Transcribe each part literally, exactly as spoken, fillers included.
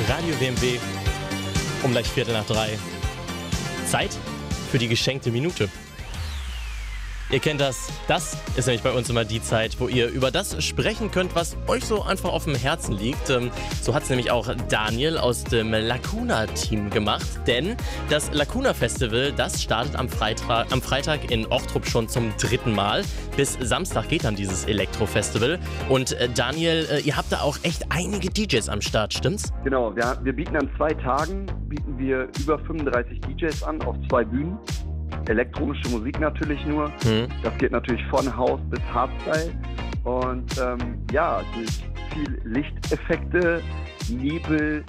Radio W M W um gleich Viertel nach drei. Zeit für die geschenkte Minute. Ihr kennt das. Das ist nämlich bei uns immer die Zeit, wo ihr über das sprechen könnt, was euch so einfach auf dem Herzen liegt. Ähm, so hat es nämlich auch Daniel aus dem Lacuna-Team gemacht. Denn das Lacuna-Festival, das startet am Freitag, am Freitag in Ochtrup schon zum dritten Mal. Bis Samstag geht dann dieses Elektro-Festival. Und äh, Daniel, äh, ihr habt da auch echt einige D Js am Start, stimmt's? Genau, wir, wir bieten an zwei Tagen bieten wir über fünfunddreißig D Js an auf zwei Bühnen. Elektronische Musik natürlich nur. Mhm. Das geht natürlich von House bis Hardstyle. Und ähm, ja, viel Lichteffekte, Nebel,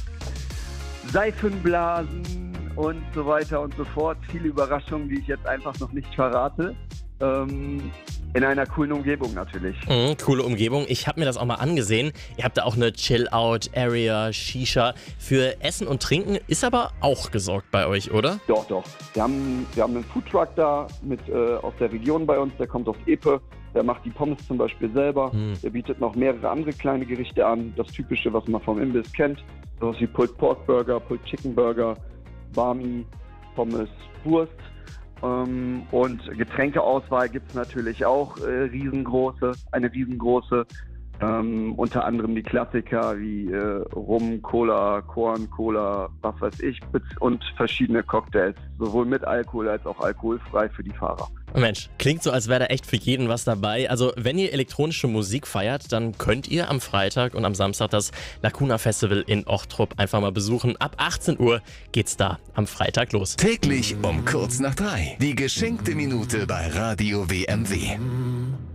Seifenblasen und so weiter und so fort. Viele Überraschungen, die ich jetzt einfach noch nicht verrate. Ähm, in einer coolen Umgebung natürlich. Mhm, coole Umgebung. Ich habe mir das auch mal angesehen. Ihr habt da auch eine Chill-Out-Area, Shisha. Für Essen und Trinken ist aber auch gesorgt bei euch, oder? Doch, doch. Wir haben, wir haben einen Foodtruck da mit, äh, aus der Region bei uns. Der kommt aus Epe. Der macht die Pommes zum Beispiel selber. Mhm. Der bietet noch mehrere andere kleine Gerichte an. Das Typische, was man vom Imbiss kennt. Sowas wie Pulled Pork Burger, Pulled Chicken Burger, Barmi, Pommes, Wurst. Ähm, und Getränkeauswahl gibt es natürlich auch äh, riesengroße, eine riesengroße. Ähm, unter anderem die Klassiker wie äh, Rum, Cola, Korn, Cola, was weiß ich, und verschiedene Cocktails, sowohl mit Alkohol als auch alkoholfrei für die Fahrer. Mensch, klingt so, als wäre da echt für jeden was dabei. Also wenn ihr elektronische Musik feiert, dann könnt ihr am Freitag und am Samstag das Lacuna Festival in Ochtrup einfach mal besuchen. Ab achtzehn Uhr geht's da am Freitag los. Täglich um kurz nach drei. Die geschenkte Minute bei Radio W M W.